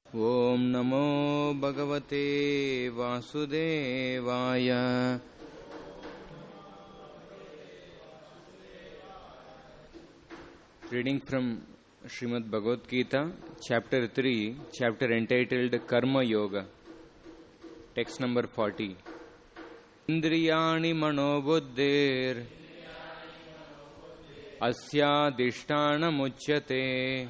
Om Namo Bhagavate Vasudevaya. Reading from Srimad Bhagavad Gita, chapter 3, chapter entitled Karma Yoga. Text number 40. Indriyani manobuddhir asyadhisthana muchyate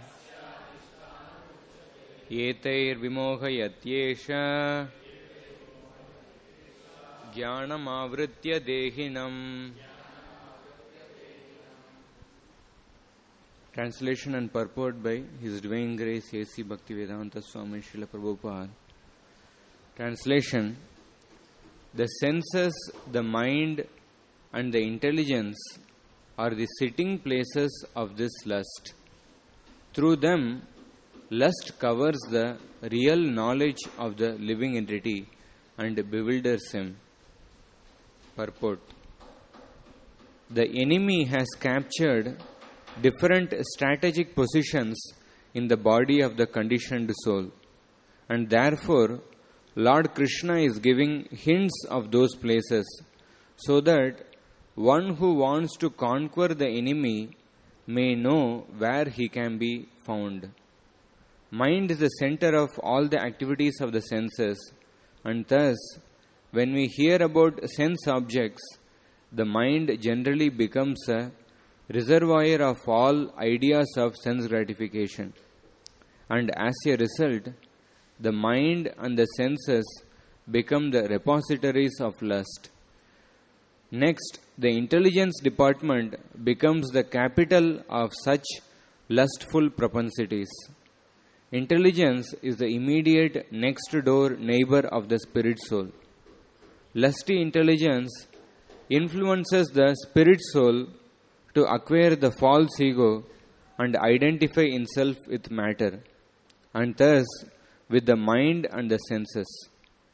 Yetair vimohayatyesha jnanam avritya dehinam. Translation and purport by His Divine Grace A.C. Bhaktivedanta Swami Srila Prabhupada. Translation: the senses, the mind and the intelligence are the sitting places of this lust. Through them, lust covers the real knowledge of the living entity and bewilders him. Purport: the enemy has captured different strategic positions in the body of the conditioned soul, and therefore Lord Krishna is giving hints of those places so that one who wants to conquer the enemy may know where he can be found. Mind is the center of all the activities of the senses, and thus, when we hear about sense objects, the mind generally becomes a reservoir of all ideas of sense gratification. And as a result, the mind and the senses become the repositories of lust. Next, the intelligence department becomes the capital of such lustful propensities. Intelligence is the immediate next door neighbor of the spirit soul. Lusty intelligence influences the spirit soul to acquire the false ego and identify itself with matter, and thus with the mind and the senses.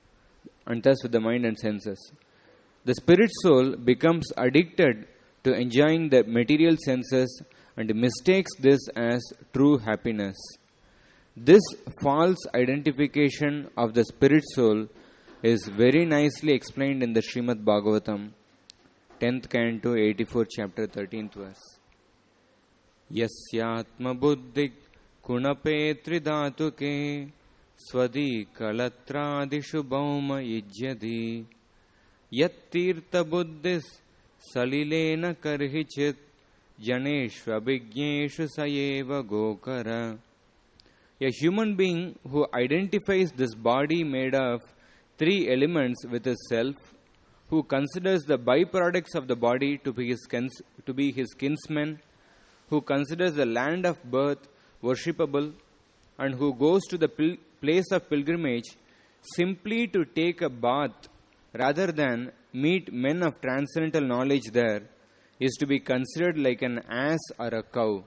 The spirit soul becomes addicted to enjoying the material senses and mistakes this as true happiness. This false identification of the spirit soul is very nicely explained in the Srimad Bhagavatam, 10th canto, 84th chapter, 13th verse. Yasyatma buddhik kunapetri dhatuke swadi kalatradishu bhauma ijyadi yattirtha buddhis salilena karhichit janeshvabhignyeshu sayeva gokara. A human being who identifies this body made of three elements with his self, who considers the byproducts of the body to be his kinsmen, who considers the land of birth worshipable, and who goes to the place of pilgrimage simply to take a bath rather than meet men of transcendental knowledge there, is to be considered like an ass or a cow.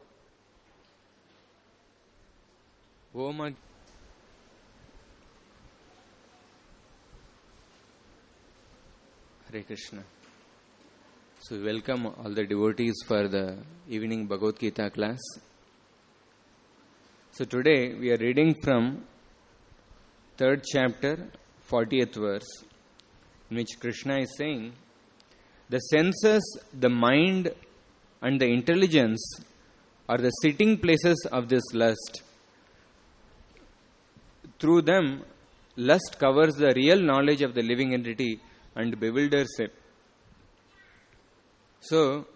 Hare Krishna. So welcome all the devotees for the evening Bhagavad Gita class. So today we are reading from 3rd chapter, 40th verse, in which Krishna is saying, the senses, the mind and the intelligence are the sitting places of this lust. Through them, lust covers the real knowledge of the living entity and bewilders it. So,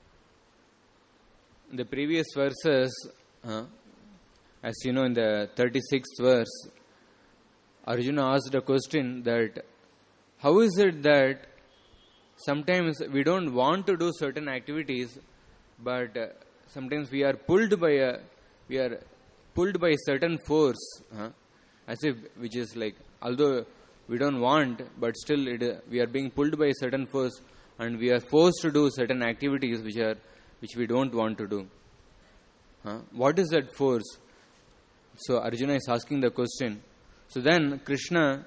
in the previous verses, as you know, in the 36th verse, Arjuna asked a question that how is it that sometimes we don't want to do certain activities, but sometimes we are pulled by a certain force, as if which is like, although we don't want, but still we are being pulled by a certain force, and we are forced to do certain activities which we don't want to do. What is that force? So Arjuna is asking the question. So then Krishna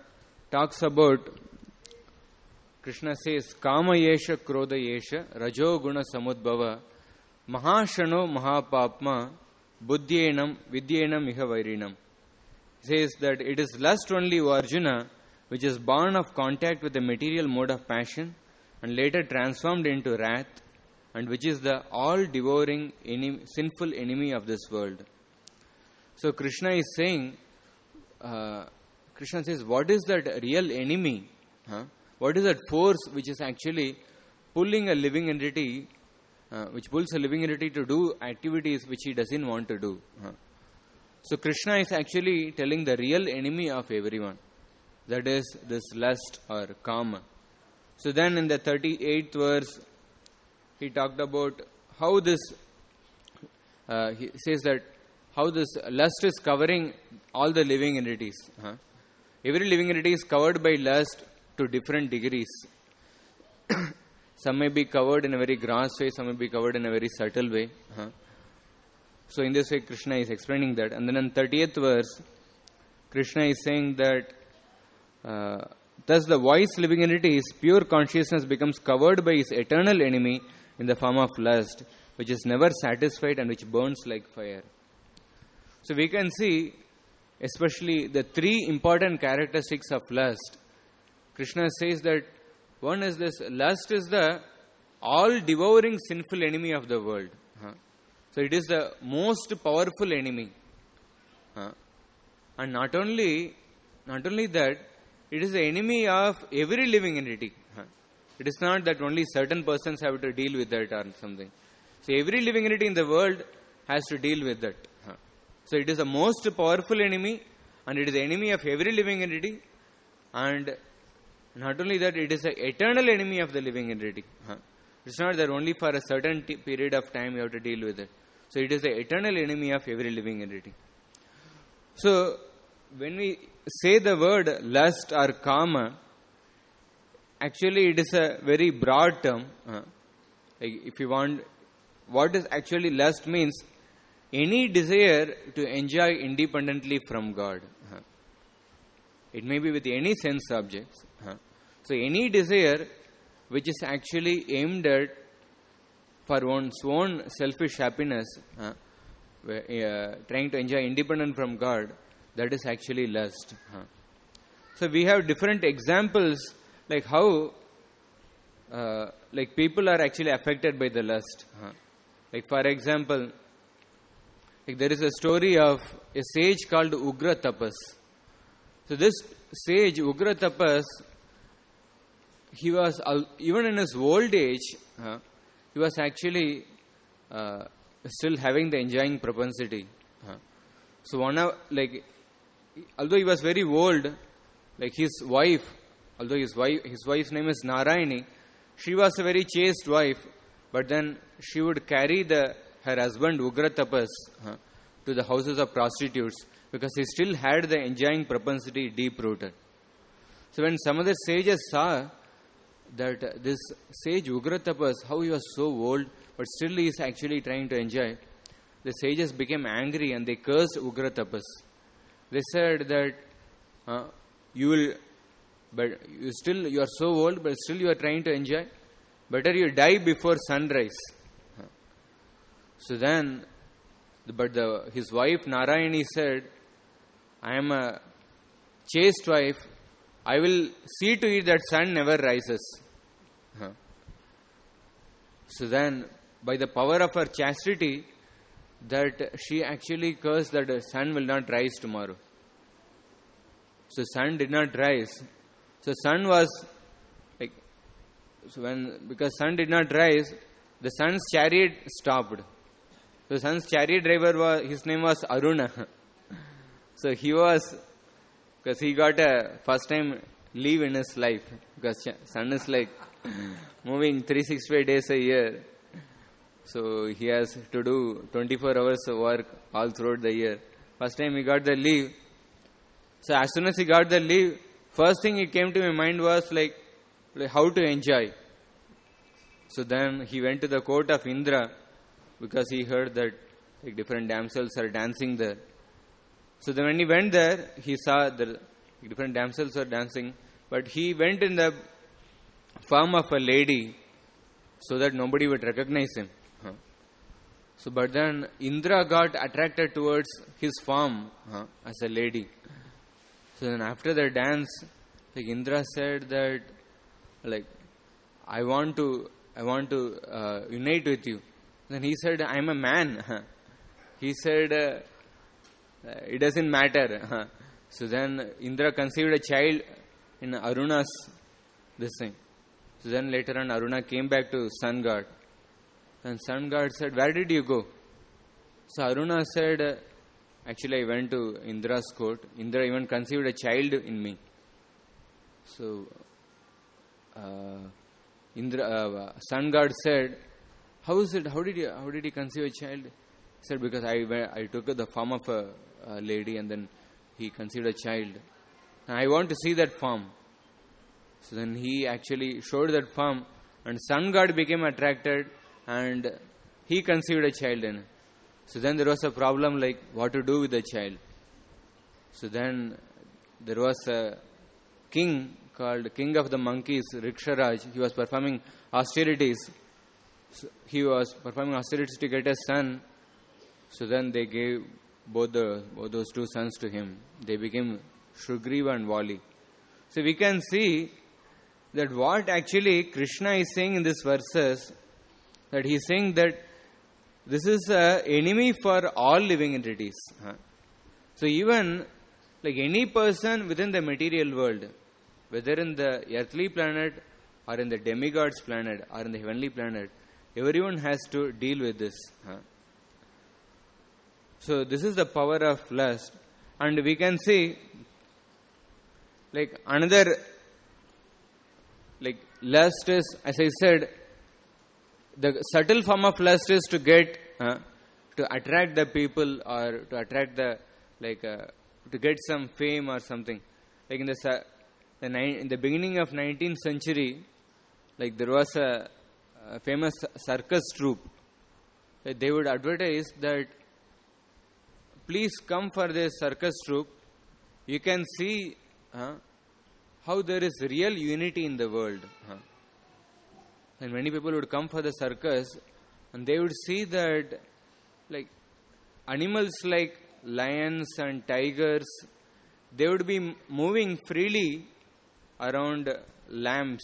says, Kama yesha krodha yesha rajo guna samudbhava mahashano mahapapma buddhyenam vidyenam iha vairinam. says that it is lust only, O Arjuna, which is born of contact with the material mode of passion and later transformed into wrath, and which is the all-devouring sinful enemy of this world. So Krishna is saying, Krishna says, what is that real enemy? What is that force which is actually pulling a living entity, which pulls a living entity to do activities which he doesn't want to do? So Krishna is actually telling the real enemy of everyone. That is this lust or kama. So then in the 38th verse, he talked about how this, he says that how this lust is covering all the living entities. Every living entity is covered by lust to different degrees. Some may be covered in a very gross way, some may be covered in a very subtle way. So in this way Krishna is explaining that. And then in 30th verse, Krishna is saying that thus the voice living entity's pure consciousness becomes covered by his eternal enemy in the form of lust, which is never satisfied and which burns like fire. So we can see especially the three important characteristics of lust. Krishna says that one is this: lust is the all-devouring sinful enemy of the world. So it is the most powerful enemy. And not only that, it is the enemy of every living entity. It is not that only certain persons have to deal with that or something. So every living entity in the world has to deal with that. So it is the most powerful enemy, and it is the enemy of every living entity. And not only that, it is the eternal enemy of the living entity. It's not that only for a certain period of time you have to deal with it. So it is the eternal enemy of every living entity. So when we say the word lust or kama, actually it is a very broad term. If you want, what is actually lust means? Any desire to enjoy independently from God. It may be with any sense objects. So any desire which is actually aimed at for one's own selfish happiness, trying to enjoy independent from God, that is actually lust. So we have different examples like how like people are actually affected by the lust. Like for example, like there is a story of a sage called Ugra Tapas. So this sage Ugra Tapas, he was even in his old age, he was actually still having the enjoying propensity. So although he was very old, like his wife, although his wife's name is Narayani, she was a very chaste wife, but then she would carry her husband Ugra Tapas to the houses of prostitutes because he still had the enjoying propensity deep rooted. So when some other sages saw that this sage Ugra Tapas, how he was so old, but still he is actually trying to enjoy, the sages became angry and they cursed Ugra Tapas. They said that you are so old, but still you are trying to enjoy. Better you die before sunrise. So then, his wife Narayani said, I am a chaste wife. I will see to it that sun never rises. So then, by the power of her chastity, that she actually cursed that the sun will not rise tomorrow. So sun did not rise. So sun was like, because sun did not rise, the sun's chariot stopped. So sun's chariot driver his name was Aruna. So because he got a first time leave in his life, because sun is like moving 365 days a year. So he has to do 24 hours of work all throughout the year. First time he got the leave. So as soon as he got the leave, first thing it came to my mind was like how to enjoy. So then he went to the court of Indra because he heard that like different damsels are dancing there. So then when he went there, he saw the different damsels are dancing, but he went in the form of a lady so that nobody would recognize him. So but then Indra got attracted towards his form as a lady. So then after the dance, like Indra said that, like, I want to unite with you. Then he said, I am a man. He said, it doesn't matter. So then Indra conceived a child in Aruna's this thing. So then later on Aruna came back to sun god. And sun god said, where did you go? So Aruna said, actually I went to Indra's court. Indra even conceived a child in me. So sun god said, how is it? How did he conceive a child? He said, because I took the form of a lady and then he conceived a child. And I want to see that form. So then he actually showed that form, and sun god became attracted and he conceived a child in it. So then there was a problem like what to do with the child. So then there was a king called King of the Monkeys, Riksharaj. He was performing austerities. So he was performing austerities to get a son. So then they gave both those two sons to him. They became Shrugriva and Vali. So we can see that what actually Krishna is saying in these verses, that he is saying that this is an enemy for all living entities. So even like any person within the material world, whether in the earthly planet or in the demigod's planet or in the heavenly planet, everyone has to deal with this. So this is the power of lust. And we can see like another, like lust is, as I said, the subtle form of lust is to get, to attract the people or to attract the, like, to get some fame or something. Like in the beginning of 19th century, like there was a famous circus troupe. They would advertise that, please come for this circus troupe. You can see how there is real unity in the world. And many people would come for the circus and they would see that like animals like lions and tigers, they would be moving freely around lambs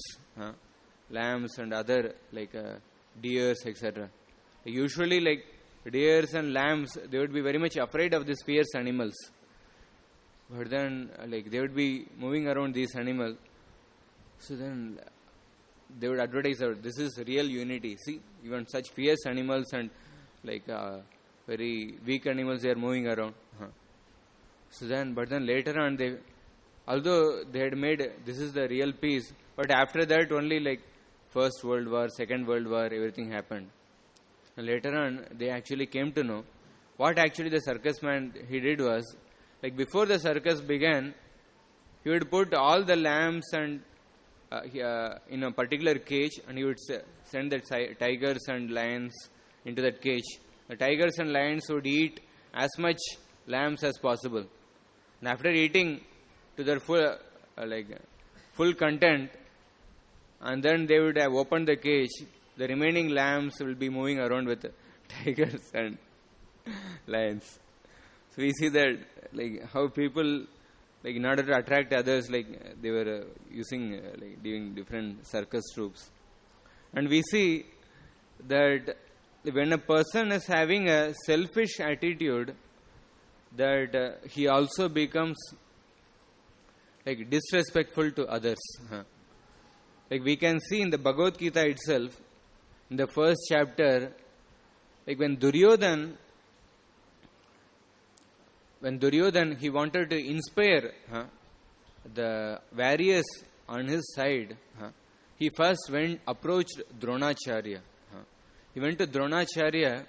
and other like deers, etc. Usually like deers and lambs, they would be very much afraid of these fierce animals. But then like they would be moving around these animals. So then they would advertise that this is real unity. See, even such fierce animals and like very weak animals, they are moving around. So then, but then later on, although they had made this is the real peace, but after that only like First World War, Second World War, everything happened. And later on, they actually came to know what actually the circus man he did was, like before the circus began, he would put all the lambs and in a particular cage, and he would send the tigers and lions into that cage. The tigers and lions would eat as much lambs as possible. And after eating to their full content, and then they would have opened the cage, the remaining lambs will be moving around with tigers and lions. So we see that like how people, like in order to attract others, like they were using doing different circus troupes. And we see that when a person is having a selfish attitude, that he also becomes like disrespectful to others. Like we can see in the Bhagavad Gita itself, in the first chapter, like when Duryodhan he wanted to inspire the warriors on his side, he first approached Dronacharya. He went to Dronacharya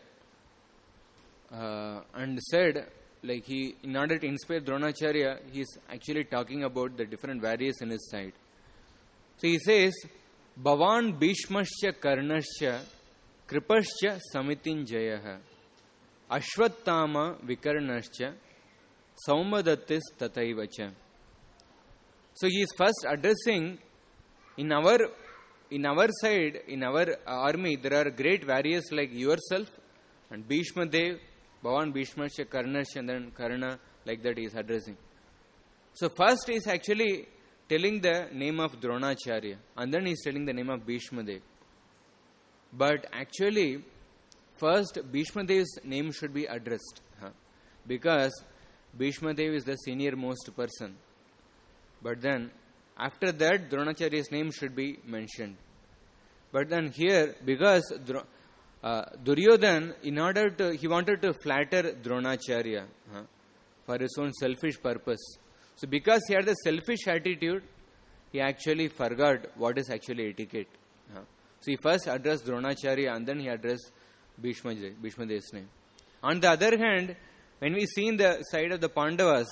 and said, like in order to inspire Dronacharya, he is actually talking about the different warriors in his side. So he says, Bhavan Bhishmascha Karnascha Kripascha Samitinjayaha Ashwattama Vikarnascha Saumadattis Tataivacha. So he is first addressing in our side, in our army, there are great warriors like yourself and Bhishma Dev, Bhavan Bhishmascha Karnascha, and then Karna, like that he is addressing. So first he is actually telling the name of Dronacharya, and then he is telling the name of Bhishma Dev. But actually, first Bhishma Dev's name should be addressed, because Bhishma Dev is the senior most person. But then, after that, Dronacharya's name should be mentioned. But then here, because Duryodhan, he wanted to flatter Dronacharya for his own selfish purpose. So because he had the selfish attitude, he actually forgot what is actually etiquette. So he first addressed Dronacharya and then he addressed Bhishma Dev's name. On the other hand, when we see in the side of the Pandavas,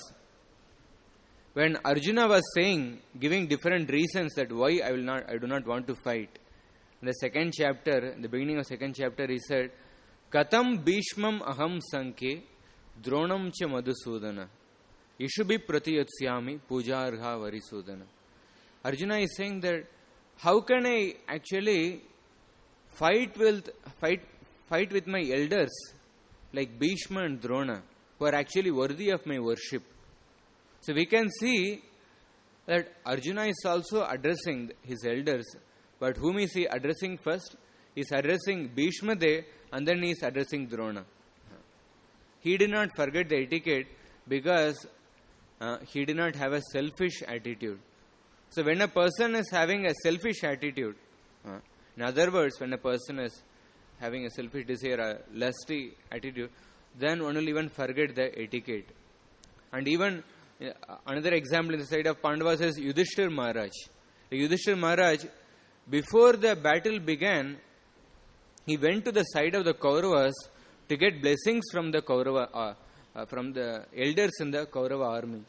when Arjuna was giving different reasons that why I do not want to fight. In the second chapter, in the beginning of second chapter, he said, Katam Bhishmam aham sanke dronam cha madhusudana ishubi pratiyatsyami pujarha varisudana. Arjuna is saying that how can I actually fight with my elders like Bhishma and Drona, who are actually worthy of my worship? So we can see that Arjuna is also addressing his elders, but whom is he addressing first? He is addressing Bhishma Dev and then he is addressing Drona. He did not forget the etiquette because he did not have a selfish attitude. So when a person is having a selfish attitude, in other words, when a person is having a selfish desire, a lusty attitude, then one will even forget the etiquette. And even another example in the side of Pandavas is Yudhishthir Maharaj. Yudhishthir Maharaj, before the battle began, he went to the side of the Kauravas to get blessings from the from the elders in the Kaurava army.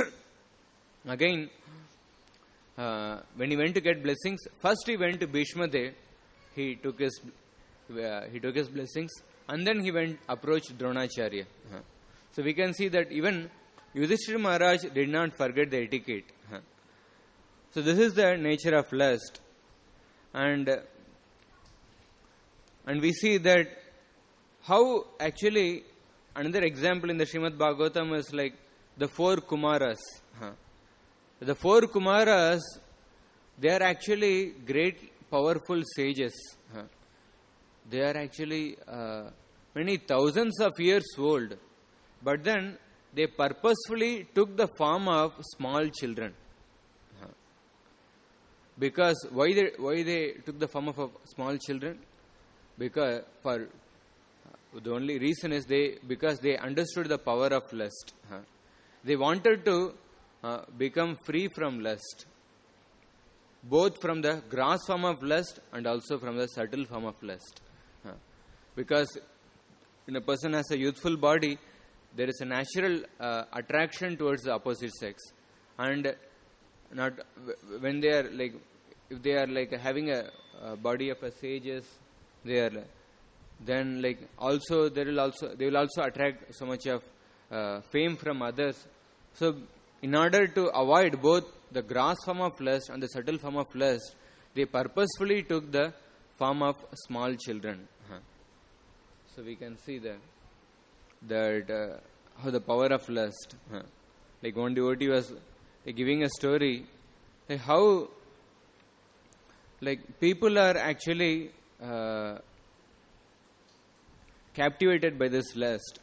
Again, when he went to get blessings, first he went to Bhishma Dev, he took his blessings, and then he approached Dronacharya. So we can see that even Yudhishthira Maharaj did not forget the etiquette. So this is the nature of lust. And we see that how actually another example in the Srimad Bhagavatam is like the 4 Kumaras. The 4 Kumaras, they are actually great powerful sages. They are actually many thousands of years old. But then they purposefully took the form of small children. Because why they took the form of small children? Because the only reason is because they understood the power of lust. They wanted to become free from lust, both from the gross form of lust and also from the subtle form of lust. Because when a person has a youthful body, there is a natural attraction towards the opposite sex, and not when they are like, if they are like having a body of a sages, they are then like also they will also attract so much of fame from others. So in order to avoid both the gross form of lust and the subtle form of lust, they purposefully took the form of small children. So we can see that how the power of lust. Like one devotee was giving a story, like how like people are actually captivated by this lust.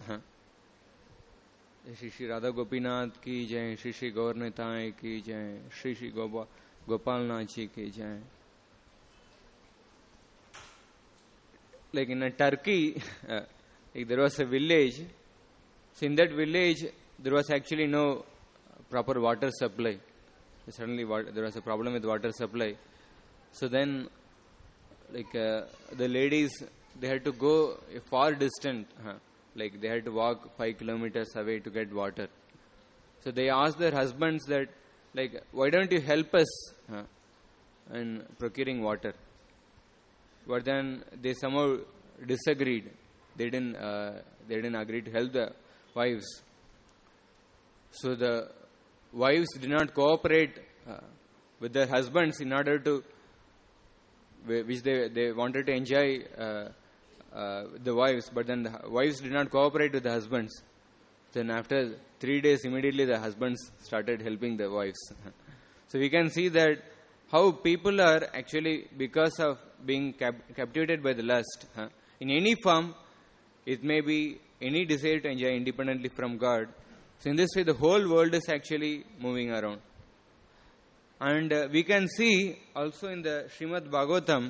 Shri Shri Radha Gopinath ki jai, Shri Shri Gaur Nitai ki jai, Shri Shri Gopal Nath ji ki jai. Like in Turkey, like there was a village. So in that village, there was actually no proper water supply. Suddenly there was a problem with water supply. So then, like the ladies, they had to go a far distant. Like they had to walk 5 kilometers away to get water. So they asked their husbands that, like, why don't you help us in procuring water? But then they somehow disagreed. They didn't agree to help the wives. So the wives did not cooperate with their husbands in order to, which they wanted to enjoy the wives, but then the wives did not cooperate with the husbands. Then after 3 days, immediately the husbands started helping the wives. So we can see that how people are actually, because of being captivated by the lust, in any form, it may be any desire to enjoy independently from God. So in this way, the whole world is actually moving around. And we can see also in the Srimad Bhagavatam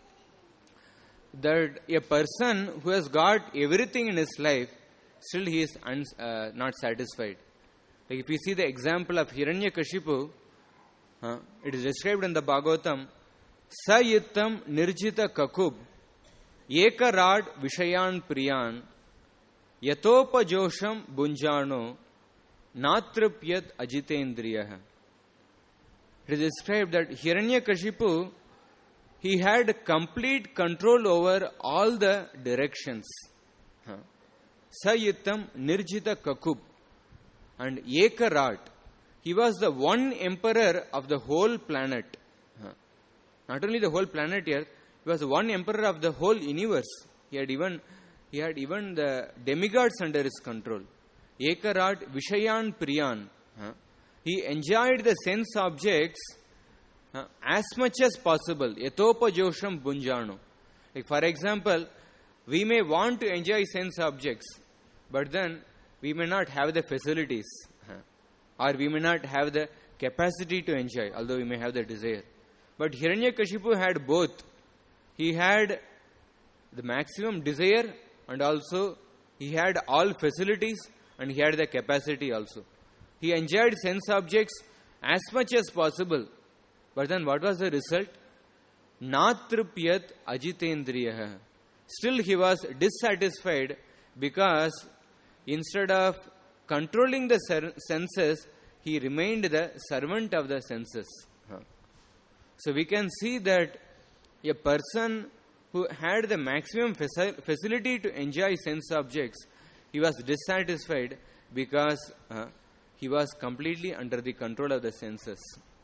that a person who has got everything in his life, still he is not satisfied. Like if you see the example of Hiranyakashipu, it is described in the Bhagavatam, Sayittam nirjita kakub ekarad vishayan priyan yatopajosham bunjano natripyat ajitendriyaha. It is described that Hiranyakashipu, he had complete control over all the directions. Sayittam nirjita kakub and ekarat. He was the one emperor of the whole planet. Not only the whole planet here, he was the one emperor of the whole universe. He had even the demigods under his control. Ekarat vishayan priyan. He enjoyed the sense objects as much as possible. Yatopa josham bunjano. Like for example, we may want to enjoy sense objects, but then we may not have the facilities, or we may not have the capacity to enjoy, although we may have the desire. But Hiranyakashipu had both. He had the maximum desire, and also he had all facilities, and he had the capacity also. He enjoyed sense objects as much as possible. But then what was the result? Natripyat ajitendriyaha. Still he was dissatisfied because instead of controlling the senses, he remained the servant of the senses. So we can see that a person who had the maximum facility to enjoy sense objects, he was dissatisfied because he was completely under the control of the senses.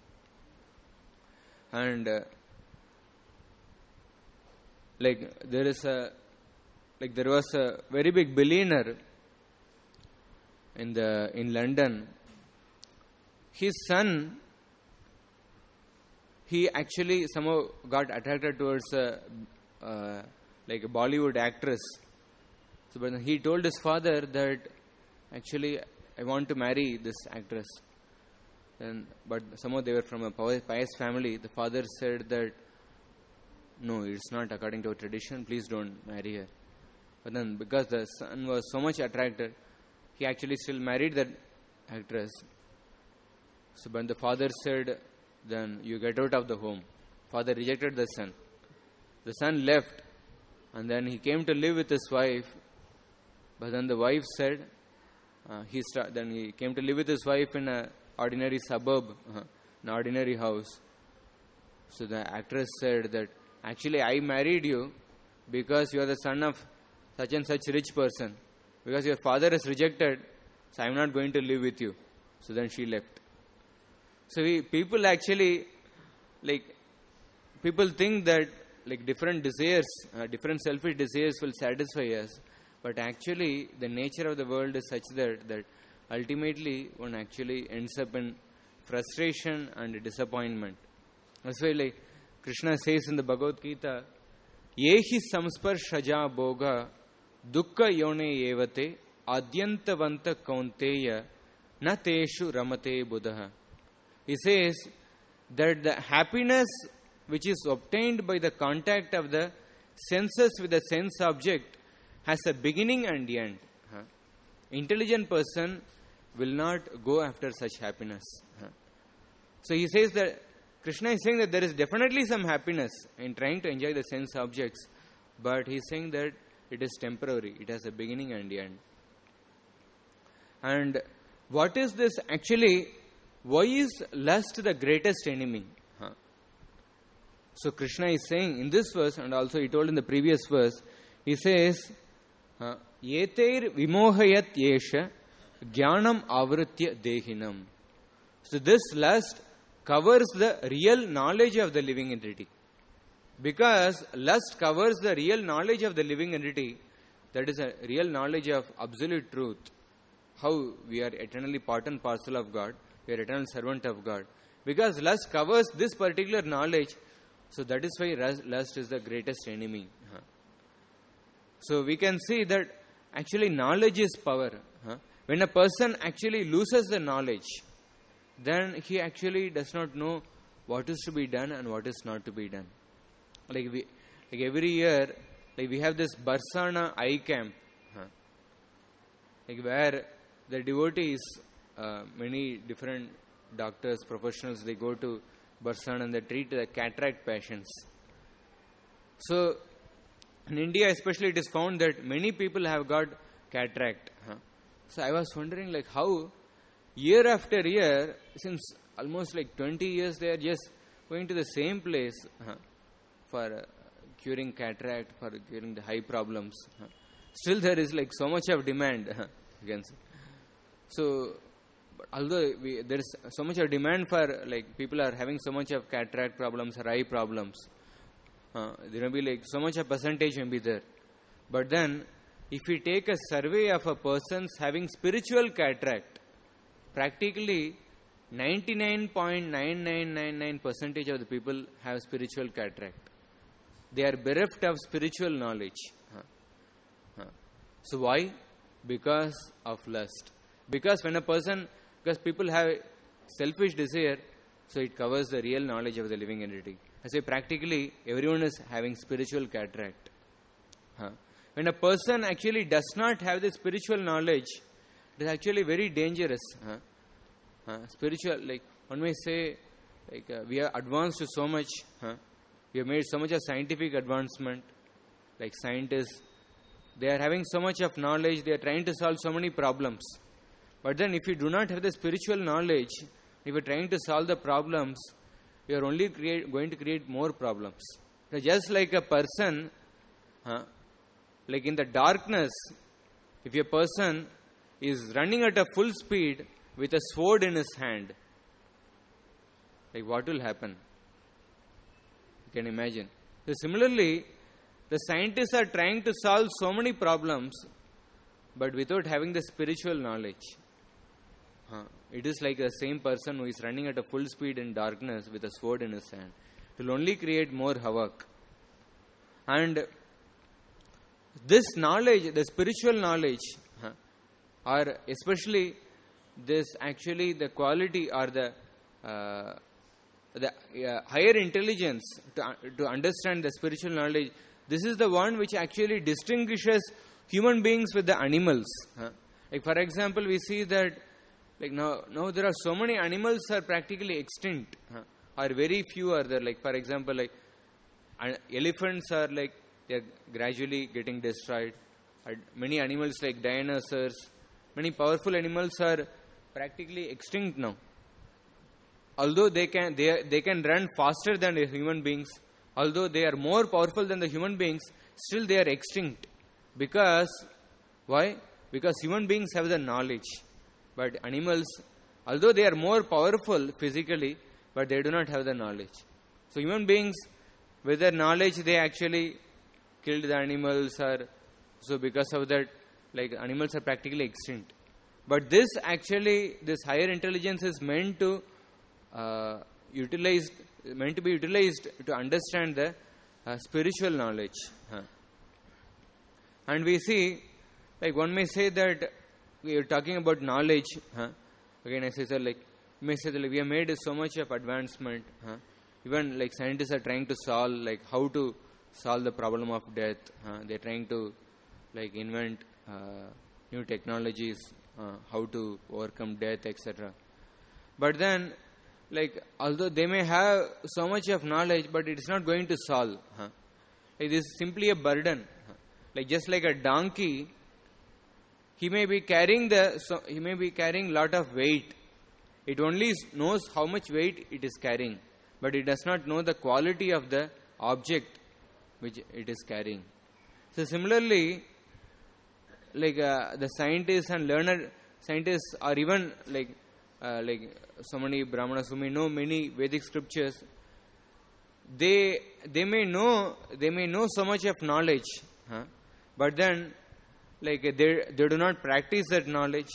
And there was a very big billionaire in London. His son, he actually somehow got attracted towards a Bollywood actress. So but he told his father that actually I want to marry this actress. But somehow they were from a pious family. The father said that no, it's not according to our tradition, please don't marry her. But then because the son was so much attracted, he actually still married that actress. So when the father said, then you get out of the home. Father rejected the son. The son left, and then he came to live with his wife. But then the wife said, then he came to live with his wife in an ordinary suburb, an ordinary house. So the actress said that, actually I married you because you are the son of such and such rich person. Because your father is rejected, so I am not going to live with you. So then she left. So people actually, people think that different desires, different selfish desires will satisfy us. But actually, the nature of the world is such that ultimately one actually ends up in frustration and disappointment. That's why Krishna says in the Bhagavad Gita, Yehi samsparshaja bhoga dukkha yone evate adyantavanta kaunteya na teshu ramate buddha. He says that the happiness which is obtained by the contact of the senses with the sense object has a beginning and end. Intelligent person will not go after such happiness. So he says that Krishna is saying that there is definitely some happiness in trying to enjoy the sense objects, but he is saying that it is temporary. It has a beginning and end. And what is this actually? Why is lust the greatest enemy? So Krishna is saying in this verse, and also he told in the previous verse, he says, Yeter vimohayat yesha jnanam avritya dehinam. So this lust covers the real knowledge of the living entity. Because lust covers the real knowledge of the living entity, that is a real knowledge of absolute truth. how we are eternally part and parcel of God, we are eternal servant of God. Because lust covers this particular knowledge, so that is why lust is the greatest enemy. So we can see that actually knowledge is power. When a person actually loses the knowledge, then he actually does not know what is to be done and what is not to be done. Like every year, like we have this Barsana eye camp, like where the devotees, many different doctors, professionals, they go to Barsana and they treat the cataract patients. So in India especially, it is found that many people have got cataract. So I was wondering like how year after year, since almost like 20 years, they are just going to the same place for curing cataract, for curing the eye problems. Still there is like so much of demand. You can say. So although there is so much of demand for, like, people are having so much of cataract problems or eye problems, there may be like so much of percentage may be there. But then if we take a survey of a person's having spiritual cataract, practically 99.9999% of the people have spiritual cataract. They are bereft of spiritual knowledge. So why? Because of lust. Because people have selfish desire, so it covers the real knowledge of the living entity. I say practically everyone is having spiritual cataract. When a person actually does not have the spiritual knowledge, it is actually very dangerous. Spiritual, like one may say, like we are advanced so much. We have made so much of scientific advancement. Like scientists, they are having so much of knowledge. They are trying to solve so many problems. But then if you do not have the spiritual knowledge, if you are trying to solve the problems, you are only going to create more problems. So just like a person, like in the darkness, if a person is running at a full speed with a sword in his hand, like what will happen? You can imagine. So similarly, the scientists are trying to solve so many problems, but without having the spiritual knowledge. It is like the same person who is running at a full speed in darkness with a sword in his hand. It will only create more havoc. And this knowledge, the spiritual knowledge, or especially this actually the quality or the higher intelligence to understand the spiritual knowledge, this is the one which actually distinguishes human beings with the animals. Like for example, we see that like now there are so many animals are practically extinct, or very few are there. Like for example, like elephants are like they are gradually getting destroyed. Many animals like dinosaurs, many powerful animals are practically extinct now. Although they can run faster than the human beings, although they are more powerful than the human beings, still they are extinct. Because why? Because human beings have the knowledge. But animals, although they are more powerful physically, but they do not have the knowledge. So human beings, with their knowledge, they actually killed the animals, or so because of that, like animals are practically extinct. But this higher intelligence is meant to be utilized to understand the spiritual knowledge. And we see, like one may say that we are talking about knowledge. Again, I say, like you may say that, like, we have made so much of advancement. Even like scientists are trying to solve, like how to solve the problem of death. They are trying to like invent new technologies, how to overcome death, etc. But then, like although they may have so much of knowledge, but it is not going to solve. It is simply a burden. Like just like a donkey, he may be carrying lot of weight. It only knows how much weight it is carrying, but it does not know the quality of the object which it is carrying. So similarly, like the scientists and learned scientists, or even like so many Brahmanas who may know many Vedic scriptures, they may know so much of knowledge, but then like they do not practice that knowledge.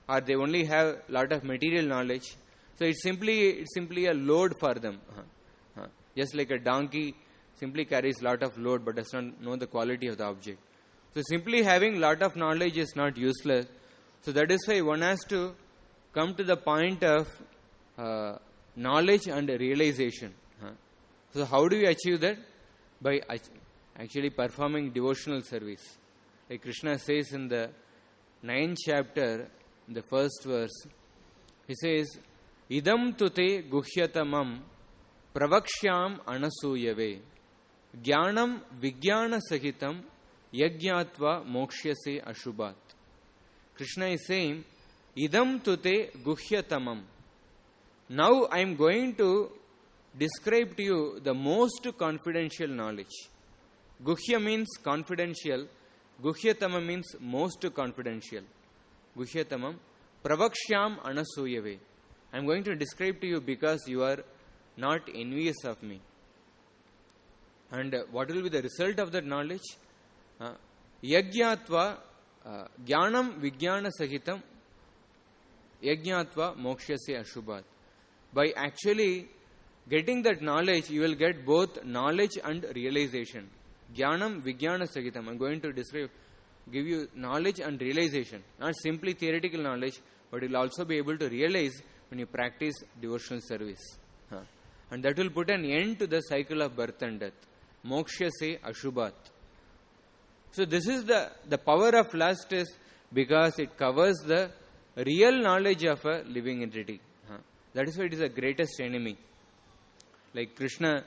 or they only have lot of material knowledge. So it's simply a load for them. Just like a donkey simply carries lot of load but does not know the quality of the object. So simply having lot of knowledge is not useless. So that is why one has to come to the point of knowledge and realization. So how do we achieve that? By actually performing devotional service. Like Krishna says in the 9th chapter, in the first verse, he says, Idam tute guhyatamam pravakshyam anasuyave jnanam vijnana sahitam yajnatva mokshyase ashubhat. Krishna is saying, Idam tute guhyatamam. Now I am going to describe to you the most confidential knowledge. Guhya means confidential. Guhyatama means most confidential. Guhyatamam pravakshyam anasuyave. I am going to describe to you because you are not envious of me. And what will be the result of that knowledge? Yajnatva jnanam vijnana sahitam yajnatva mokshyase ashubhat. By actually getting that knowledge, you will get both knowledge and realization. Jnanam vijnana sahitam. I am going to give you knowledge and realization. Not simply theoretical knowledge, but you will also be able to realize when you practice devotional service. And that will put an end to the cycle of birth and death. Moksha se ashubhat. So this is the power of lust is because it covers the real knowledge of a living entity. That is why it is the greatest enemy. Like Krishna,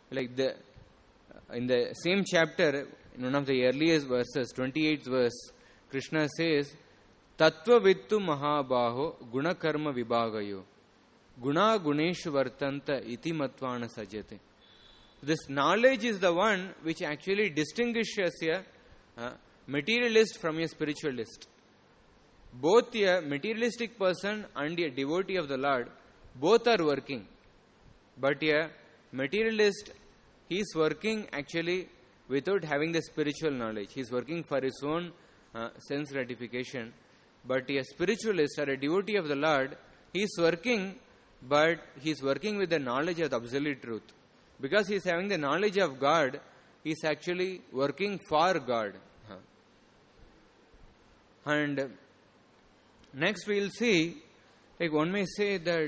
in the same chapter, in one of the earliest verses, 28th verse, Krishna says, Tattva vittu mahabaho gunakarma vibhagayo guna guneshu vartanta iti matvana sajate. This knowledge is the one which actually distinguishes a materialist from a spiritualist. Both a materialistic person and a devotee of the Lord, both are working. But a materialist, he is working actually without having the spiritual knowledge. He is working for his own sense gratification. But a spiritualist or a devotee of the Lord, he is working, but he is working with the knowledge of the absolute truth. Because he is having the knowledge of God, he is actually working for God. And next we will see, like one may say that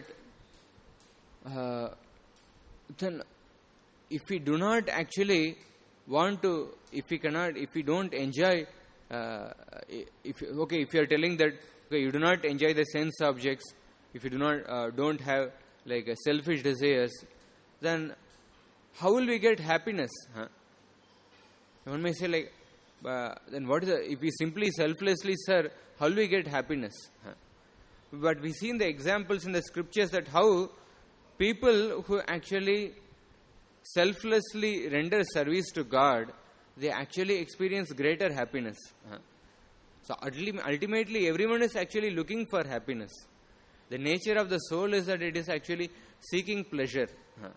then if we do not actually want to, if we don't enjoy, if you are telling that you do not enjoy the sense objects, if you don't have like a selfish desires, then how will we get happiness? One may say like, then what is if we simply selflessly serve, how will we get happiness? But we see in the examples in the scriptures that how people who actually selflessly render service to God, they actually experience greater happiness. So ultimately everyone is actually looking for happiness. The nature of the soul is that it is actually seeking pleasure.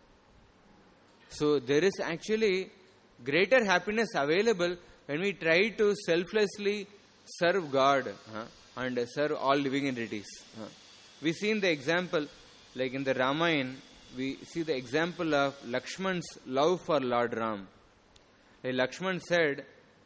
So there is actually greater happiness available when we try to selflessly serve God and serve all living entities. We see in the example, like in the Ramayana, we see the example of Lakshman's love for Lord Ram. Lakshman said,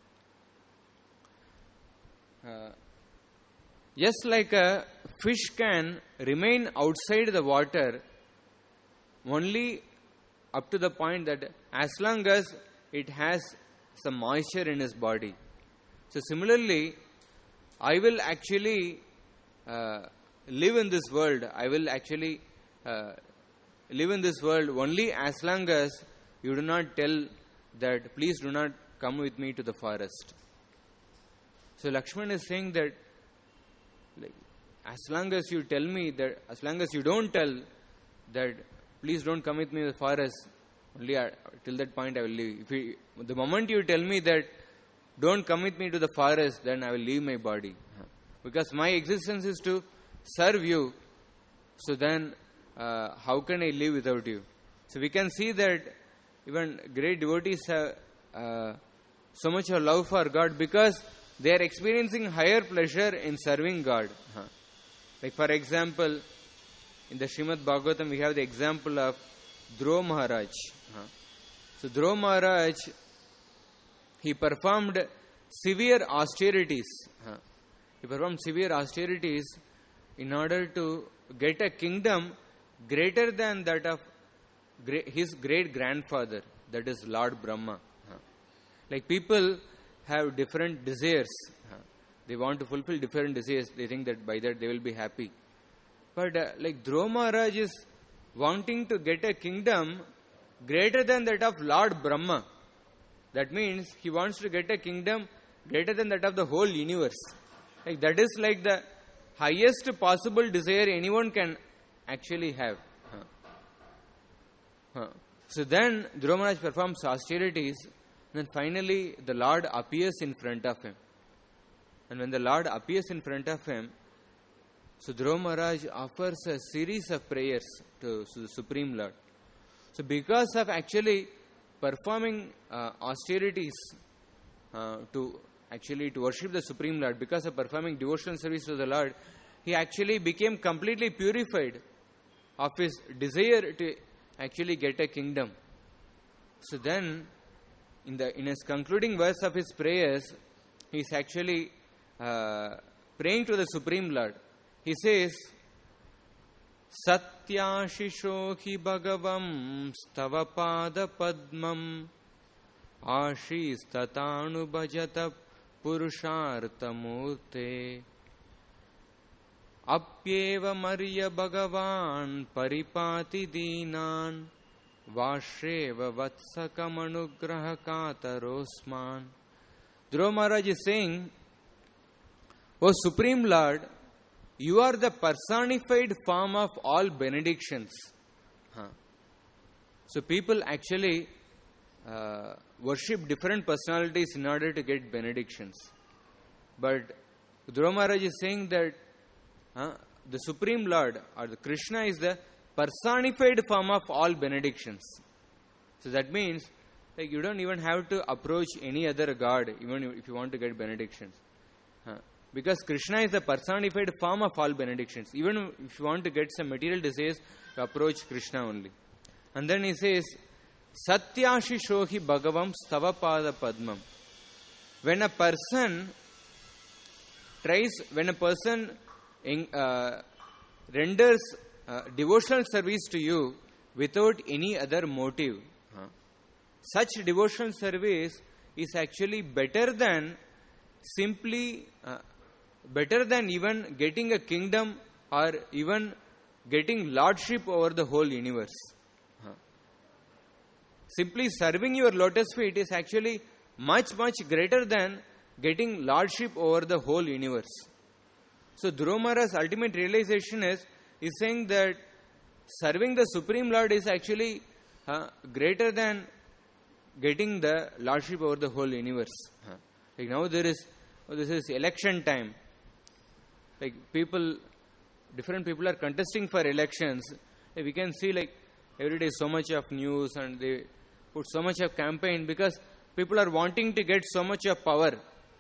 just like a fish can remain outside the water only up to the point that as long as it has some moisture in his body. So similarly, I will actually live in this world. I will actually live in this world only as long as you do not tell that please do not come with me to the forest. So Lakshman is saying that like, as long as you tell me that, as long as you don't tell that please don't come with me to the forest, only till that point I will leave. The moment you tell me that don't come with me to the forest, then I will leave my body. Because my existence is to serve you. So then how can I live without you? So we can see that even great devotees have so much of love for God because they are experiencing higher pleasure in serving God. Like for example, in the Srimad Bhagavatam, we have the example of Dhruva Maharaj. So Dhruva Maharaj, he performed severe austerities. He performed severe austerities in order to get a kingdom greater than that of his great grandfather, that is Lord Brahma. Like people have different desires. They want to fulfill different desires. They think that by that they will be happy. But like Dhruva Maharaj is wanting to get a kingdom greater than that of Lord Brahma. That means he wants to get a kingdom greater than that of the whole universe. Like that is like the highest possible desire anyone can actually have. So then Dhruva Maharaj performs austerities. Then finally the Lord appears in front of him. And when the Lord appears in front of him, so Dhruva Maharaj offers a series of prayers to the Supreme Lord. So because of actually performing austerities to worship the Supreme Lord, because of performing devotional service to the Lord, he actually became completely purified of his desire to actually get a kingdom. So then, in his concluding verse of his prayers, he is actually praying to the Supreme Lord. He says, Satyashisho hi bhagavam stava pada padmam ashis tatanu bhajata purushartha murte apyeva marya bhagavan paripati dinan vashreva vatsakam anugraha katarosman. Dhruva Maharaj is saying, O Supreme Lord, you are the personified form of all benedictions. So people actually worship different personalities in order to get benedictions. But Dhruva Maharaj is saying that the Supreme Lord or the Krishna is the personified form of all benedictions. So that means like you don't even have to approach any other god even if you want to get benedictions. Because Krishna is the personified form of all benedictions. Even if you want to get some material desires, you approach Krishna only. And then he says, Satyashishohi Bhagavam Stavapada Padmam. When a person renders devotional service to you without any other motive, such devotional service is actually better than even getting a kingdom or even getting lordship over the whole universe. Simply serving your lotus feet is actually much, much greater than getting lordship over the whole universe. So Dhruva Maharaj's ultimate realization is saying that serving the Supreme Lord is actually greater than getting the lordship over the whole universe. Like now this is election time. Like different people are contesting for elections. Like we can see like every day so much of news and they put so much of campaign because people are wanting to get so much of power.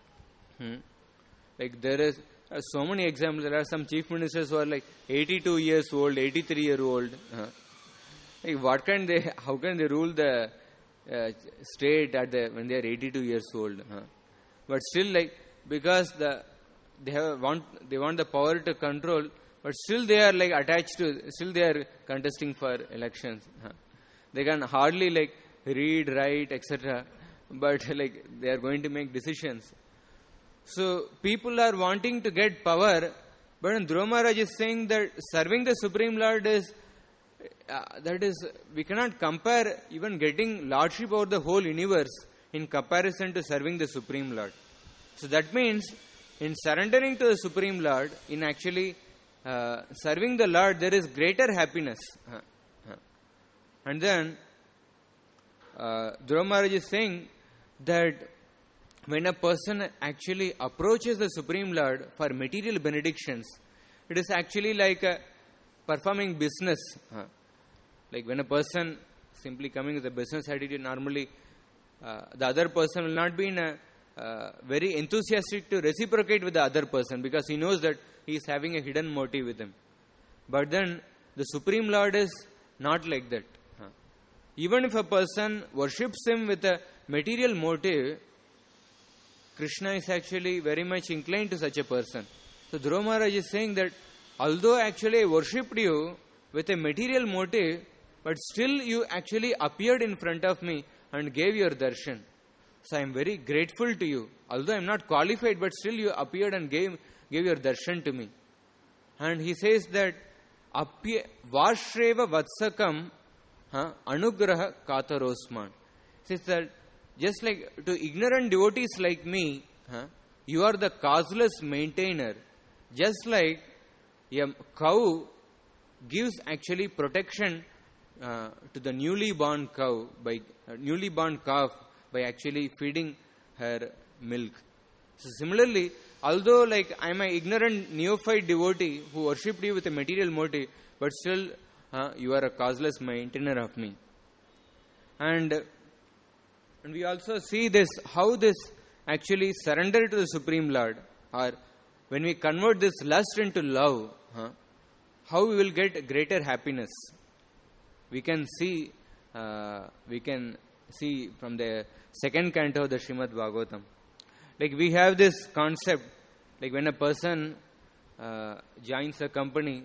Like there is so many examples. There are some chief ministers who are like 82 years old, 83-year-old. Like how can they rule the state when they are 82 years old? But still, like because they want the power to control, but still they are like still they are contesting for elections. They can hardly like read, write, etc. But like they are going to make decisions. So people are wanting to get power, but Dhruva Maharaj is saying that serving the Supreme Lord is we cannot compare even getting lordship over the whole universe in comparison to serving the Supreme Lord. So that means in surrendering to the Supreme Lord, in actually serving the Lord, there is greater happiness. And then Dhruva Maharaj is saying that when a person actually approaches the Supreme Lord for material benedictions, it is actually like performing business. Like when a person simply coming with a business attitude, normally the other person will not be in a very enthusiastic to reciprocate with the other person because he knows that he is having a hidden motive with him. But then the Supreme Lord is not like that. Even if a person worships him with a material motive, Krishna is actually very much inclined to such a person. So Dhruva Maharaj is saying that although actually I worshipped you with a material motive, but still you actually appeared in front of me and gave your darshan. So I am very grateful to you. Although I am not qualified, but still you appeared and gave your darshan to me. And he says that Vashreva Vatsakam Anugraha Katarosman. He says that just like to ignorant devotees like me, you are the causeless maintainer. Just like a cow gives actually protection to the newly born calf by actually feeding her milk. So similarly, although like I am an ignorant neophyte devotee who worshipped you with a material motive, but still you are a causeless maintainer of me. And we also see this, how this actually surrender to the Supreme Lord, or when we convert this lust into love, how we will get greater happiness. We can see from the second canto of the Srimad Bhagavatam. Like we have this concept, like when a person joins a company,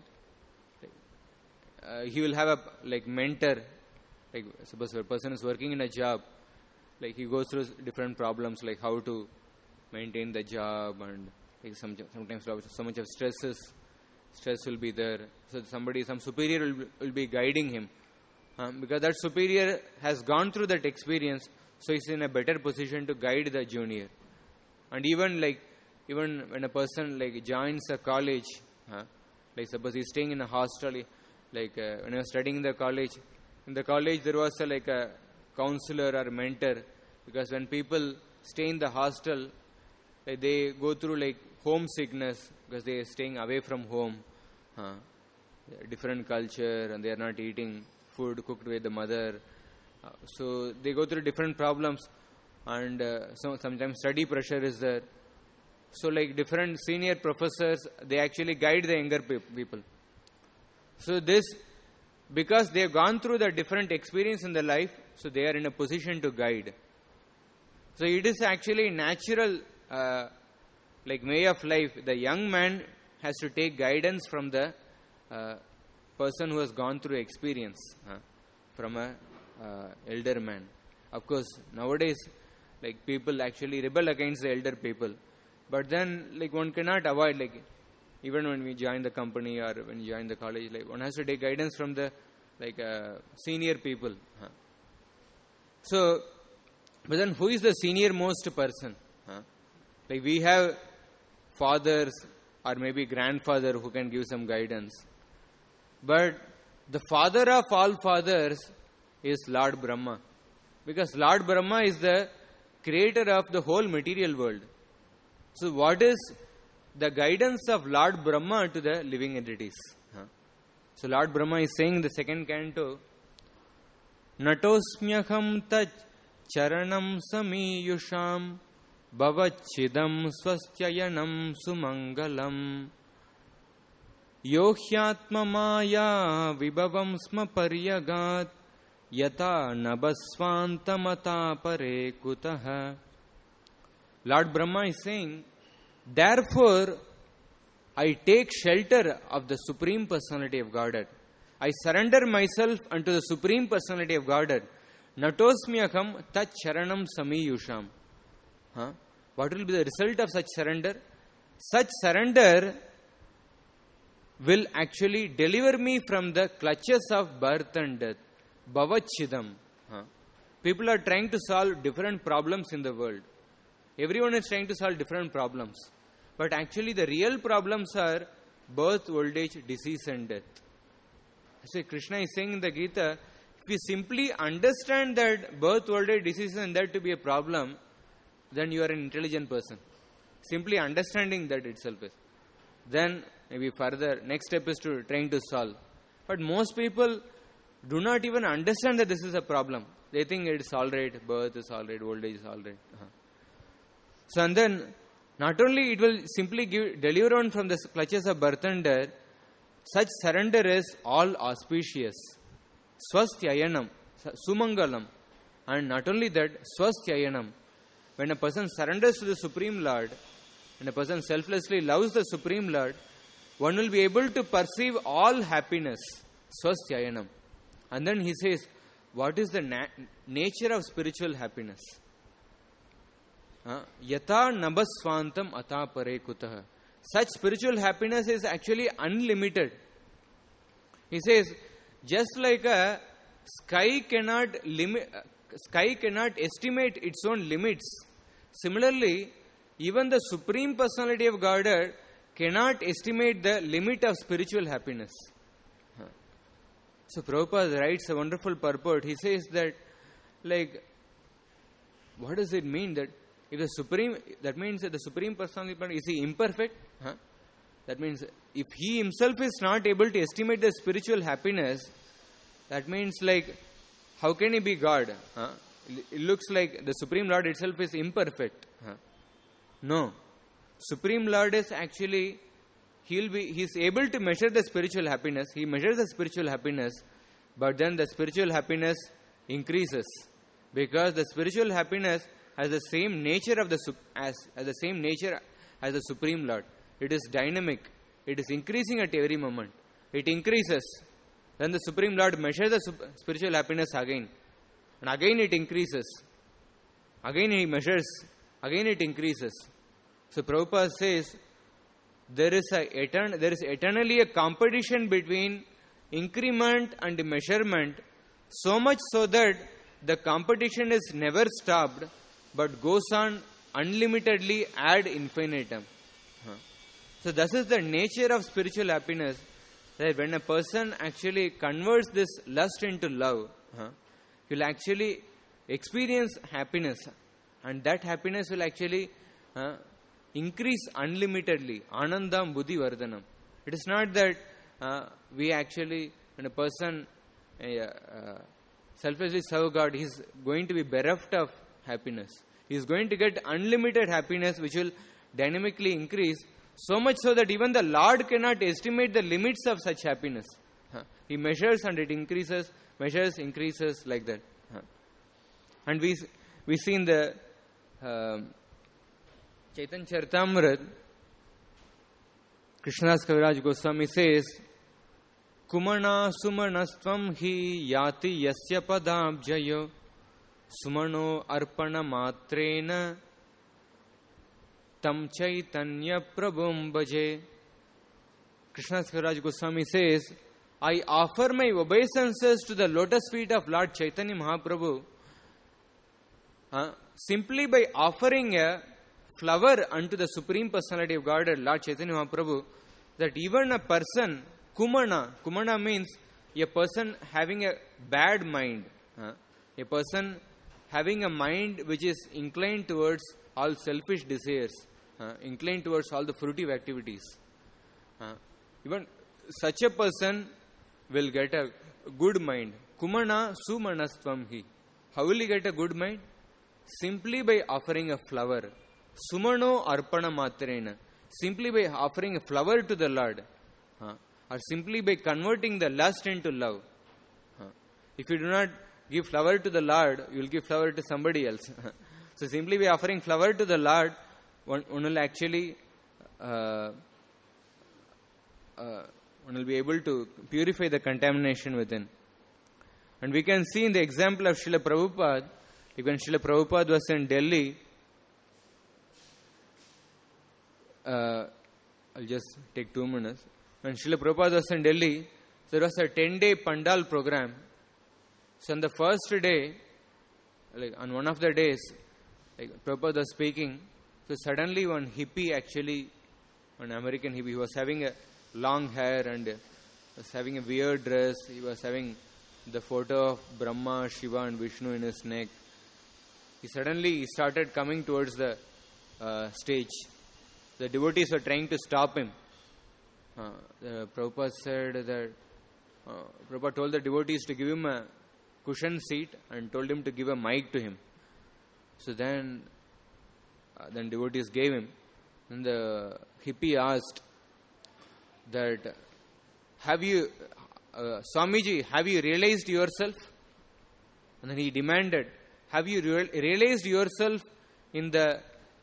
he will have a mentor. Like suppose a person is working in a job, like he goes through different problems, like how to maintain the job, and like sometimes so much of stress will be there. So some superior will be guiding him, because that superior has gone through that experience, so he's in a better position to guide the junior. And even when a person joins a college, like suppose he's staying in a hostel, when I was studying in the college there was a counselor or mentor, because when people stay in the hostel, they go through homesickness because they are staying away from home, different culture, and they are not eating food cooked by the mother, so they go through different problems, and sometimes study pressure is there. So different senior professors, they actually guide the younger people. So this, because they have gone through the different experience in their life, so they are in a position to guide. So it is actually natural way of life. The young man has to take guidance from the person who has gone through experience, from a elder man. Of course, nowadays people actually rebel against the elder people, but then one cannot avoid, even when we join the company or when you join the college, one has to take guidance from the senior people. So, but then who is the senior most person? We have fathers or maybe grandfather who can give some guidance. But the father of all fathers is Lord Brahma. Because Lord Brahma is the creator of the whole material world. So what is the guidance of Lord Brahma to the living entities? So Lord Brahma is saying in the second canto, Natosmyaham taj charanam samiyusham bhavachidam swastyayanam sumangalam yohyatma maya vibhavam sma paryagat yata nabasvantamata pare kutaha. Lord Brahma is saying, therefore, I take shelter of the Supreme Personality of Godhead. I surrender myself unto the Supreme Personality of Godhead. Natosmyakam tat charanam samiyusham. What will be the result of such surrender? Such surrender will actually deliver me from the clutches of birth and death. Bhavachidam. People are trying to solve different problems in the world. Everyone is trying to solve different problems. But actually the real problems are birth, old age, disease and death. So Krishna is saying in the Gita, if we simply understand that birth, old age, disease and death to be a problem, then you are an intelligent person. Simply understanding that itself is. Then maybe further, next step is to trying to solve. But most people do not even understand that this is a problem. They think it's alright, birth is alright, old age is alright. So, and then not only it will simply deliver one from the clutches of birth and death, such surrender is all auspicious. Swastyayanam, Sumangalam. And not only that, Swastyayanam. When a person surrenders to the Supreme Lord, when a person selflessly loves the Supreme Lord, one will be able to perceive all happiness. Swastyayanam. And then he says, what is the nature of spiritual happiness? Yata nabaswantam ata pare kutah. Such spiritual happiness is actually unlimited. He says, just like a sky cannot estimate its own limits. Similarly, even the Supreme Personality of Godhead cannot estimate the limit of spiritual happiness. So Prabhupada writes a wonderful purport. He says that, what does it mean that if the Supreme, that means that the Supreme Personality, is he imperfect? That means if he himself is not able to estimate the spiritual happiness, that means how can he be God? It looks like the Supreme Lord itself is imperfect. No. Supreme Lord is actually, he is able to measure the spiritual happiness. He measures the spiritual happiness, but then the spiritual happiness increases. Because the spiritual happiness has the same nature of as the same nature as the Supreme Lord. It is dynamic. It is increasing at every moment. It increases. Then the Supreme Lord measures the spiritual happiness again. And again it increases. Again he measures. Again it increases. So Prabhupada says, there is eternally a competition between increment and measurement, so much so that the competition is never stopped, but goes on unlimitedly ad infinitum. So this is the nature of spiritual happiness, that when a person actually converts this lust into love, he will actually experience happiness, and that happiness will actually increase unlimitedly. Anandam buddhi vardhanam. It is not that we actually, when a person selflessly serve God, he is going to be bereft of happiness. He is going to get unlimited happiness, which will dynamically increase, so much so that even the Lord cannot estimate the limits of such happiness. He measures and it increases, measures, increases, like that. And we see in the Chaitanya Charitamrita, Krishnadas Kaviraj Goswami says, Kumana sumanastvam hi yati yasya padabjayo sumano arpana matrena tam chaitanya prabhum bhaje. Krishnadas Kaviraj Goswami says, I offer my obeisances to the lotus feet of Lord Chaitanya Mahaprabhu simply by offering a flower unto the Supreme Personality of Godhead, Lord Chaitanya Mahaprabhu, that even a person, Kumana means a person having a bad mind, a person having a mind which is inclined towards all selfish desires, inclined towards all the fruitive activities. Even such a person will get a good mind. Kumana sumanastvam hi. How will he get a good mind? Simply by offering a flower. Sumano arpana matrena. Simply by offering a flower to the Lord. Or simply by converting the lust into love. If you do not give flower to the Lord, you will give flower to somebody else. So simply by offering flower to the Lord, one will actually one will be able to purify the contamination within. And we can see in the example of Srila Prabhupada, when Srila Prabhupada was in Delhi, I'll just take 2 minutes. When Srila Prabhupada was in Delhi, there was a 10-day Pandal program. So on the first day, on one of the days, Prabhupada was speaking, so suddenly one hippie actually, an American hippie, he was having a long hair and was having a weird dress. He was having the photo of Brahma, Shiva and Vishnu in his neck. He suddenly started coming towards the stage. The devotees were trying to stop him. Prabhupada said that Prabhupada told the devotees to give him a cushion seat and told him to give a mic to him. So then then devotees gave him. And the hippie asked that, have you, Swamiji, have you realized yourself? And then he demanded, have you realized yourself in the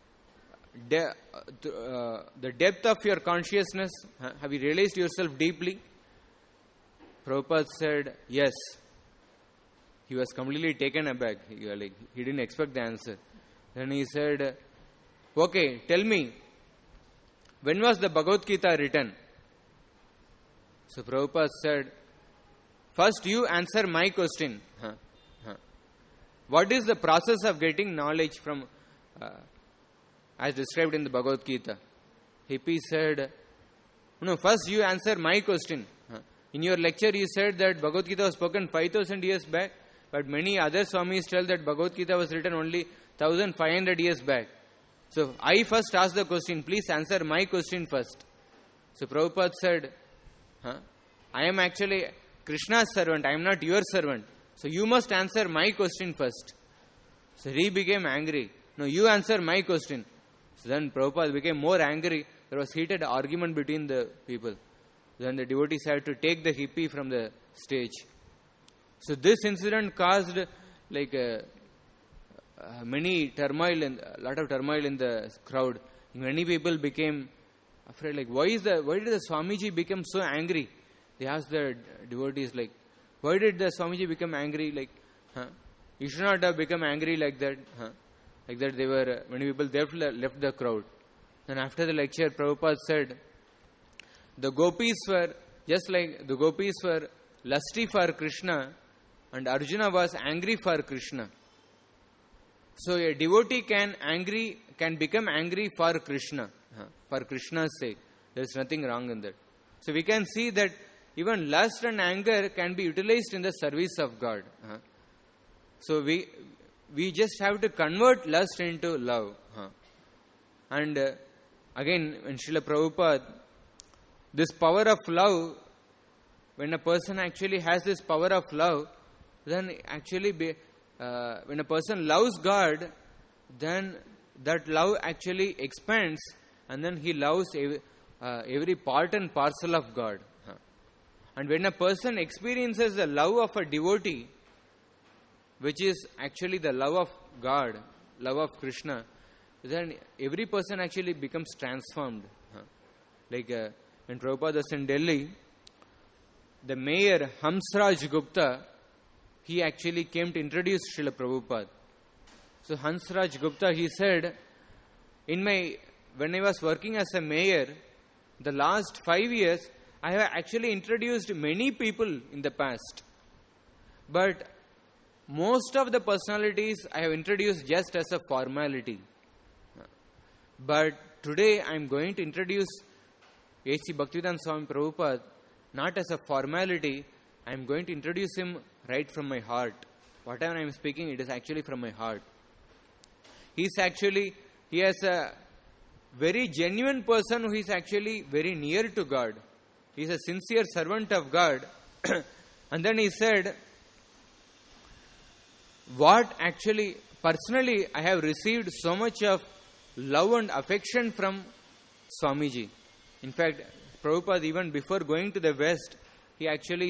depth of your consciousness? Have you realized yourself deeply? Prabhupada said, yes. He was completely taken aback. He didn't expect the answer. Then he said, okay, tell me, when was the Bhagavad Gita written? So Prabhupada said, first you answer my question. What is the process of getting knowledge from, as described in the Bhagavad Gita? Hippie said, no, first you answer my question. In your lecture you said that Bhagavad Gita was spoken 5,000 years back, but many other Swamis tell that Bhagavad Gita was written only 1,500 years back. So I first asked the question, please answer my question first. So Prabhupada said, I am actually Krishna's servant, I am not your servant. So you must answer my question first. So he became angry. No, you answer my question. So then Prabhupada became more angry. There was heated argument between the people. Then the devotees had to take the hippie from the stage. So this incident caused many turmoil, a lot of turmoil in the crowd. Many people became afraid. Why did the Swamiji become so angry? They asked the devotees, why did the Swamiji become angry? You should not have become angry like that. Like that, many people left the crowd. Then after the lecture, Prabhupada said, the gopis were lusty for Krishna, and Arjuna was angry for Krishna. So a devotee can become angry for Krishna, for Krishna's sake. There is nothing wrong in that. So we can see that even lust and anger can be utilized in the service of God. So we just have to convert lust into love. And again, in Srila Prabhupada, this power of love, when a person actually has this power of love, then actually when a person loves God, then that love actually expands, and then he loves every part and parcel of God. And when a person experiences the love of a devotee, which is actually the love of God, love of Krishna, then every person actually becomes transformed. When Prabhupada was in Delhi, the mayor Hansraj Gupta, he actually came to introduce Srila Prabhupada. So Hansraj Gupta, he said, when I was working as a mayor, the last 5 years, I have actually introduced many people in the past. But most of the personalities I have introduced just as a formality. But today I am going to introduce A.C. Bhaktivedanta Swami Prabhupada not as a formality. I am going to introduce him right from my heart. Whatever I am speaking, it is actually from my heart. He has a very genuine person who is actually very near to God. He is a sincere servant of God. And then he said, personally I have received so much of love and affection from Swamiji. In fact, Prabhupada, even before going to the West, he actually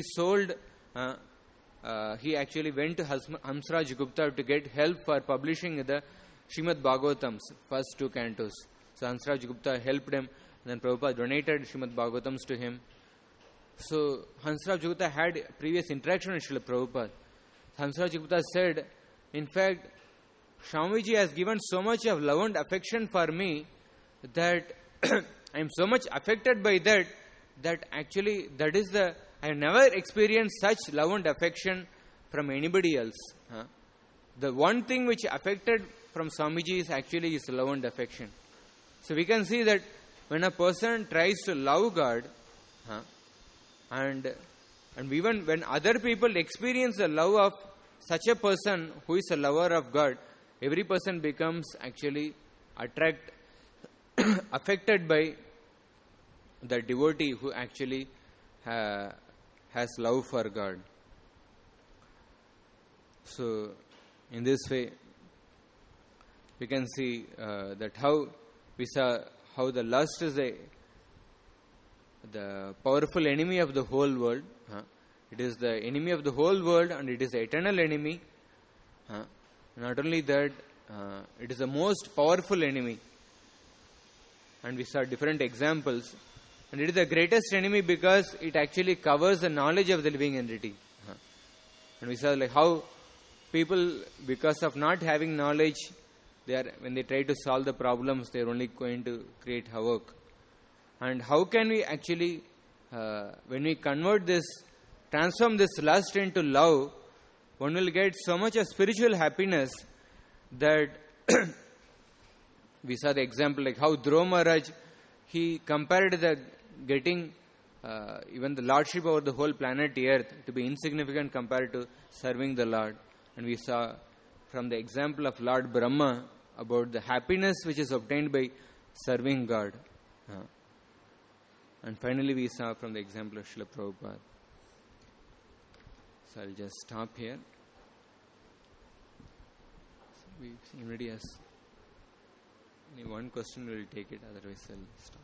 went to Hansraj Gupta to get help for publishing the Srimad Bhagavatam's first 2 cantos. So Hansraj Gupta helped him, then Prabhupada donated Srimad Bhagavatams to him. So Hansraj Gupta had previous interaction with Srila Prabhupada. Hansraj Gupta said, in fact, Swamiji has given so much of love and affection for me that I am so much affected by that actually I have never experienced such love and affection from anybody else. The one thing which affected from Swamiji is actually his love and affection. So we can see that when a person tries to love God, and even when other people experience the love of such a person who is a lover of God, every person becomes actually affected by the devotee who actually has love for God. So in this way, we can see that how we saw how the lust is the powerful enemy of the whole world. It is the enemy of the whole world, and it is the eternal enemy. Not only that, it is the most powerful enemy. And we saw different examples. And it is the greatest enemy because it actually covers the knowledge of the living entity. And we saw like how people, because of not having knowledge, when they try to solve the problems, they are only going to create havoc. And how can we actually, when we convert this, transform this lust into love, one will get so much of spiritual happiness that we saw the example like how Dhruva Maharaj, he compared the getting even the lordship over the whole planet Earth to be insignificant compared to serving the Lord. And we saw from the example of Lord Brahma about the happiness which is obtained by serving God. And finally we saw from the example of Srila Prabhupada. So I'll just stop here. So anybody has any one question, we'll take it, otherwise I'll stop.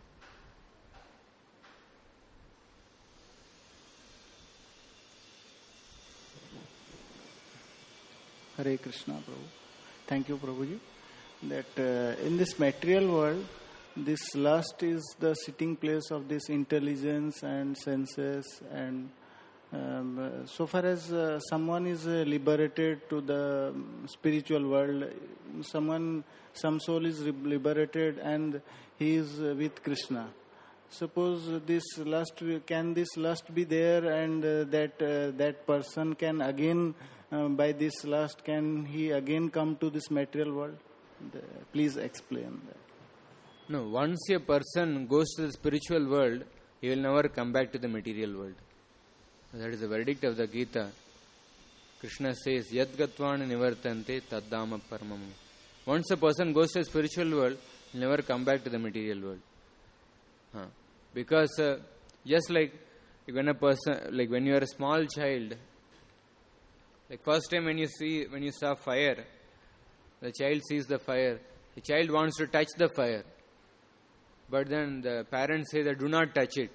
Hare Krishna, Prabhu. Thank you, Prabhuji. That in this material world, this lust is the sitting place of this intelligence and senses, and so far as someone is liberated to the spiritual world, some soul is liberated and he is with Krishna. Suppose this lust be there, and that person can again, by this lust, can he again come to this material world? Please explain that. No, once a person goes to the spiritual world, he will never come back to the material world. That is the verdict of the Gita. Krishna says, Yad Gatvana Nivartante Taddama Paramam. Once a person goes to the spiritual world, he will never come back to the material world. Because just like when you are a small child, like first time when you saw fire, the child sees the fire. The child wants to touch the fire, but then the parents say that do not touch it.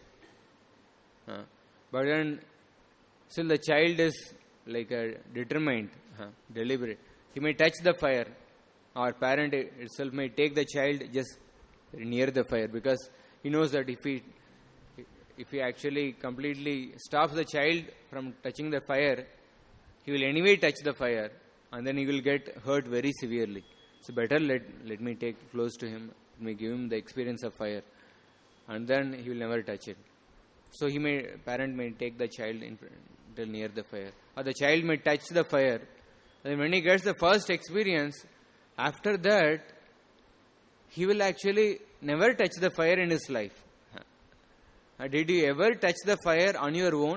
But then still the child is like determined, deliberate. He may touch the fire, or parent itself may take the child just near the fire, because he knows that if he actually completely stops the child from touching the fire, he will anyway touch the fire, and then he will get hurt very severely. So better let me take close to him, let me give him the experience of fire, and then he will never touch it. So parent may take the child till near the fire, or the child may touch the fire. And when he gets the first experience, after that, he will actually never touch the fire in his life. Did you ever touch the fire on your own?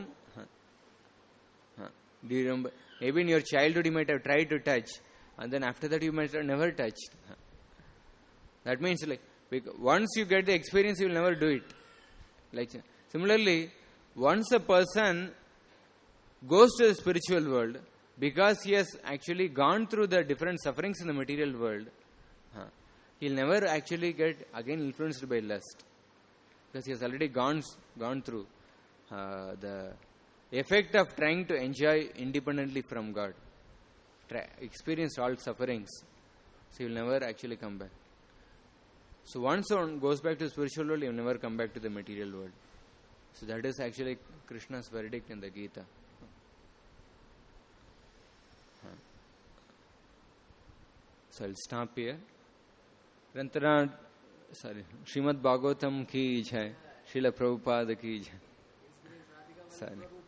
Do you remember? Maybe in your childhood you might have tried to touch, and then after that you might have never touched. That means once you get the experience, you will never do it. Similarly, once a person goes to the spiritual world, because he has actually gone through the different sufferings in the material world, he will never actually get again influenced by lust, because he has already gone through the effect of trying to enjoy independently from God, experienced all sufferings, so he will never actually come back. So once one goes back to the spiritual world, he will never come back to the material world. So that is actually Krishna's verdict in the Gita. So I'll stop here. Srimad Bhagavatam ki jai, Srila Prabhupada ki jai. Sorry.